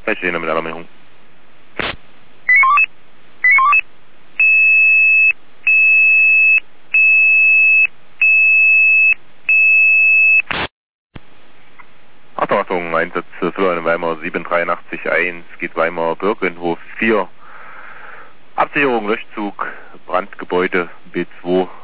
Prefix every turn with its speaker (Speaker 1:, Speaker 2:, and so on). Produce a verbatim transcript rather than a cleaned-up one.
Speaker 1: Gleich stehen wir mit Alarmierung. Achtung, Achtung, Einsatz für in Weimar sieben drei acht eins, geht Weimar Birkenhof vier. Absicherung, Löschzug, Brandgebäude B zwei.